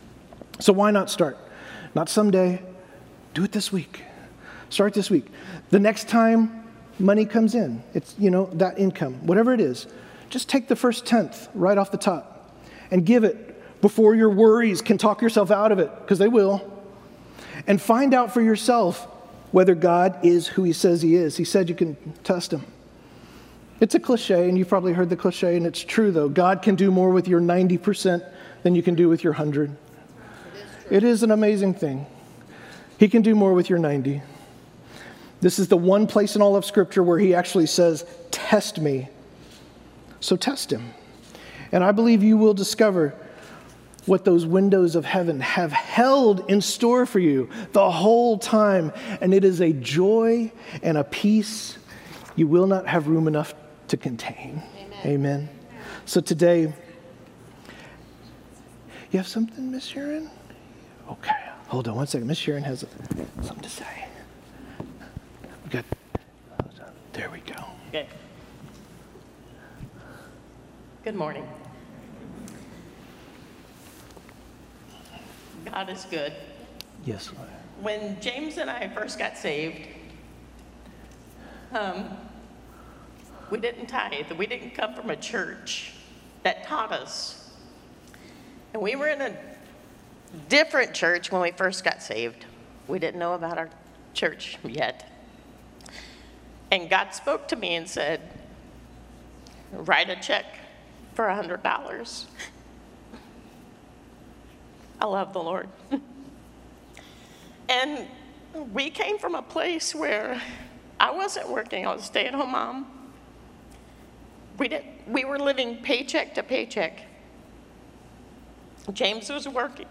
So why not start? Not someday, do it this week. Start this week. The next time money comes in, it's, that income, whatever it is, just take the first tenth right off the top and give it before your worries can talk yourself out of it, because they will. And find out for yourself whether God is who he says he is. He said you can test him. It's a cliche, and you've probably heard the cliche, and it's true, though. God can do more with your 90% than you can do with your 100. It is an amazing thing. He can do more with your 90. This is the one place in all of Scripture where he actually says, test me. So test him. And I believe you will discover what those windows of heaven have held in store for you the whole time. And it is a joy and a peace you will not have room enough to contain. Amen. So today, you have something, Miss Sharon? Okay, hold on one second. Miss Sharon has something to say. Good. There we go. Okay. Good morning. God is good. Yes, Lord. When James and I first got saved, we didn't tithe. We didn't come from a church that taught us. And we were in a different church when we first got saved. We didn't know about our church yet. And God spoke to me and said, write a check for $100. I love the Lord. And we came from a place where I wasn't working. I was a stay-at-home mom. We were living paycheck to paycheck. James was working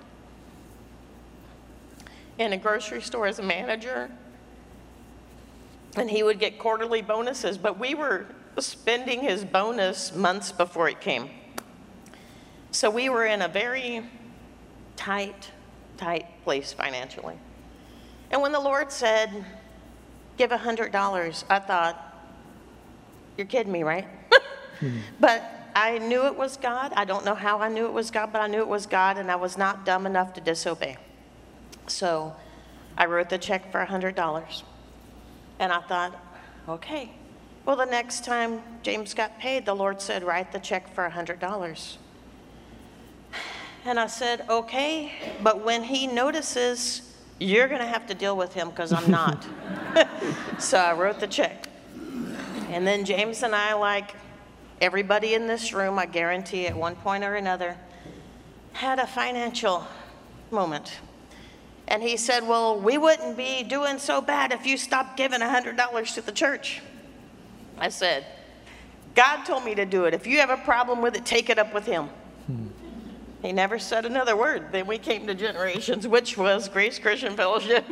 in a grocery store as a manager, and he would get quarterly bonuses, but we were spending his bonus months before it came. So we were in a very tight place financially. And when the Lord said, give $100, I thought, you're kidding me, right? But I knew it was God. I don't know how I knew it was God, but I knew it was God, and I was not dumb enough to disobey. So I wrote the check for $100. And I thought, okay. Well, the next time James got paid, the Lord said, write the check for $100. And I said, okay. But when he notices you're going to have to deal with him because I'm not. So I wrote the check. And then James and I, like everybody in this room, I guarantee at one point or another, had a financial moment. And he said, well, we wouldn't be doing so bad if you stopped giving $100 to the church. I said, God told me to do it. If you have a problem with it, take it up with him. He never said another word. Then we came to Generations, which was Grace Christian Fellowship.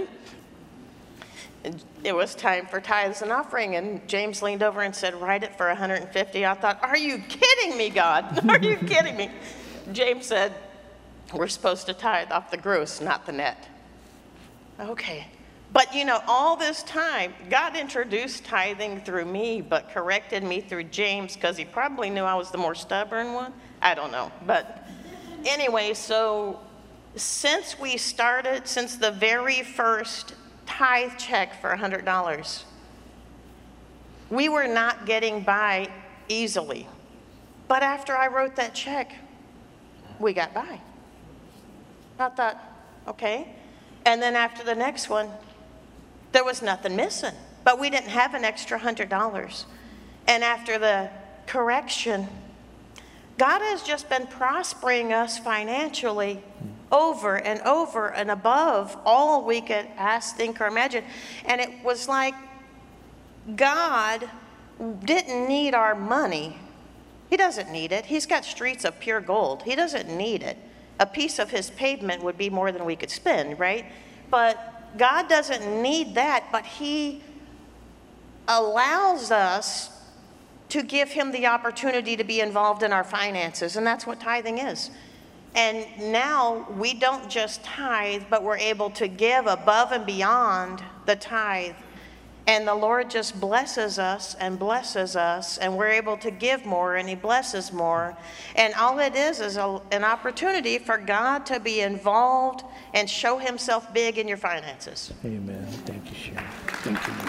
It was time for tithes and offering, and James leaned over and said, write it for $150. I thought, are you kidding me, God? Are you kidding me? James said, we're supposed to tithe off the gross, not the net. Okay. But you know, all this time, God introduced tithing through me, but corrected me through James because he probably knew I was the more stubborn one. I don't know. But anyway, so since the very first tithe check for $100, we were not getting by easily. But after I wrote that check, we got by. I thought, okay. And then after the next one, there was nothing missing, but we didn't have an extra $100. And after the correction, God has just been prospering us financially over and over and above all we could ask, think, or imagine. And it was like God didn't need our money. He doesn't need it. He's got streets of pure gold. He doesn't need it. A piece of his pavement would be more than we could spend, right? But God doesn't need that, but he allows us to give him the opportunity to be involved in our finances, and that's what tithing is. And now we don't just tithe, but we're able to give above and beyond the tithe. And the Lord just blesses us, and we're able to give more, and he blesses more. And all it is an opportunity for God to be involved and show himself big in your finances. Amen. Thank you, Sharon. Thank you.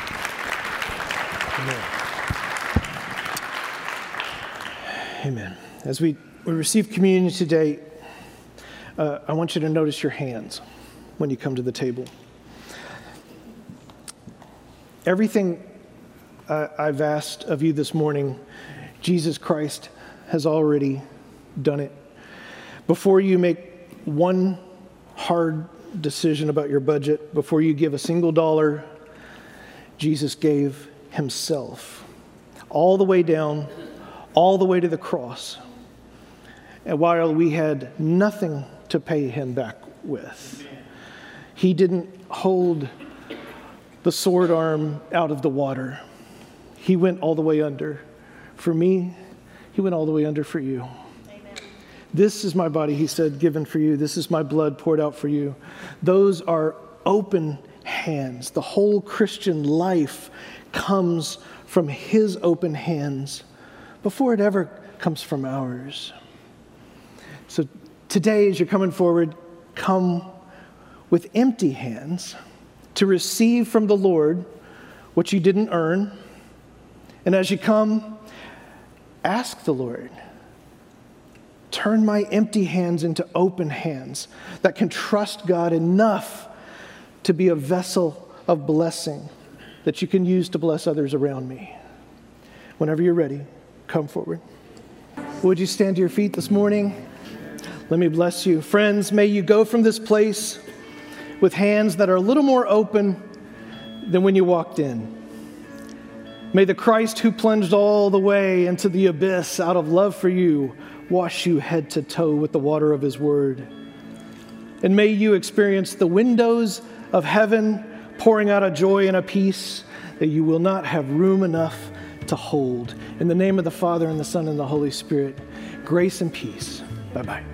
Amen. Amen. As we receive communion today, I want you to notice your hands when you come to the table. Everything I've asked of you this morning, Jesus Christ has already done it. Before you make one hard decision about your budget, before you give a single dollar, Jesus gave himself all the way down, all the way to the cross. And while we had nothing to pay him back with, he didn't hold the sword arm out of the water. He went all the way under. For me, he went all the way under for you. Amen. This is my body, he said, given for you. This is my blood poured out for you. Those are open hands. The whole Christian life comes from his open hands before it ever comes from ours. So today, as you're coming forward, come with empty hands to receive from the Lord what you didn't earn. And as you come, ask the Lord, turn my empty hands into open hands that can trust God enough to be a vessel of blessing that you can use to bless others around me. Whenever you're ready, come forward. Would you stand to your feet this morning? Let me bless you. Friends, may you go from this place with hands that are a little more open than when you walked in. May the Christ who plunged all the way into the abyss out of love for you wash you head to toe with the water of his word. And may you experience the windows of heaven pouring out a joy and a peace that you will not have room enough to hold. In the name of the Father, and the Son, and the Holy Spirit, grace and peace. Bye-bye.